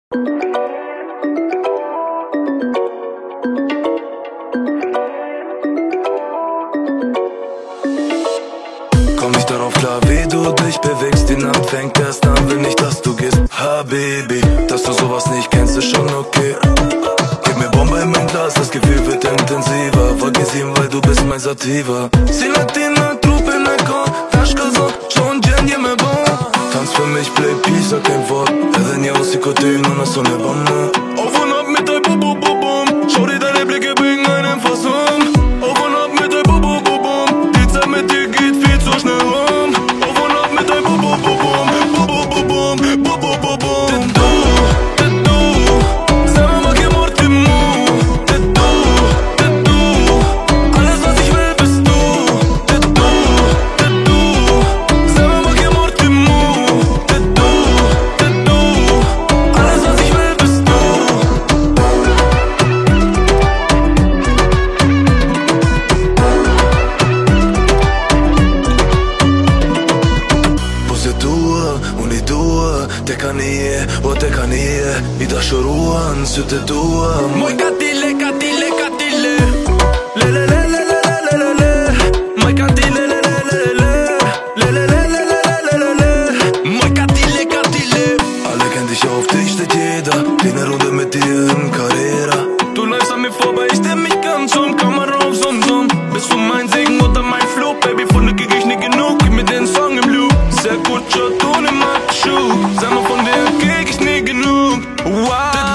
Komm nicht darauf klar, wie du dich bewegst. Die Nacht fängt erst an, will nicht, dass du gehst. Habibi, dass du sowas nicht kennst, ist schon okay. Gib mir Bombe in mein Glas, das Gefühl wird intensiver. Vergiss ihn, weil du bist mein Sativa. Si latina, trupe neko, taška za, schon djenje me bo. Tanz für mich, play peace, sag kein Wort. Edhe një osikotin, ona so ne bana. Open up mit dein Bum-Bum-Bum-Bum. Schau dir deine Blicke bringen einen Fassung. Open up mit dein Bum-Bum-Bum-Bum. Die Zeit mit dir geht viel zu schnell rum. Open up mit dein Bum-Bum-Bum-Bum. Bum-Bum-Bum-Bum, Bum-Bum-Bum-Bum. I dashuruan sytë tua. Moj katile, katile, katile. Le le le le le le le le. Moj katile, le le le le. Le le le le le le le. Moj katile, katile. Alle kennen dich, auf dich steht jeder. Geh ne Runde mit dir in Carrera. Du läufst an mir vorbei, ich steh mich ganz um. Kamera auf Sumsum. Bist du mein Segen oder mein Flug? Baby, von dir krieg ich nicht genug. Gib mir den Song im Loop. Sehr gut, Shot ohne Macho. Sag mal, von dir krieg ich nie genug. Wow.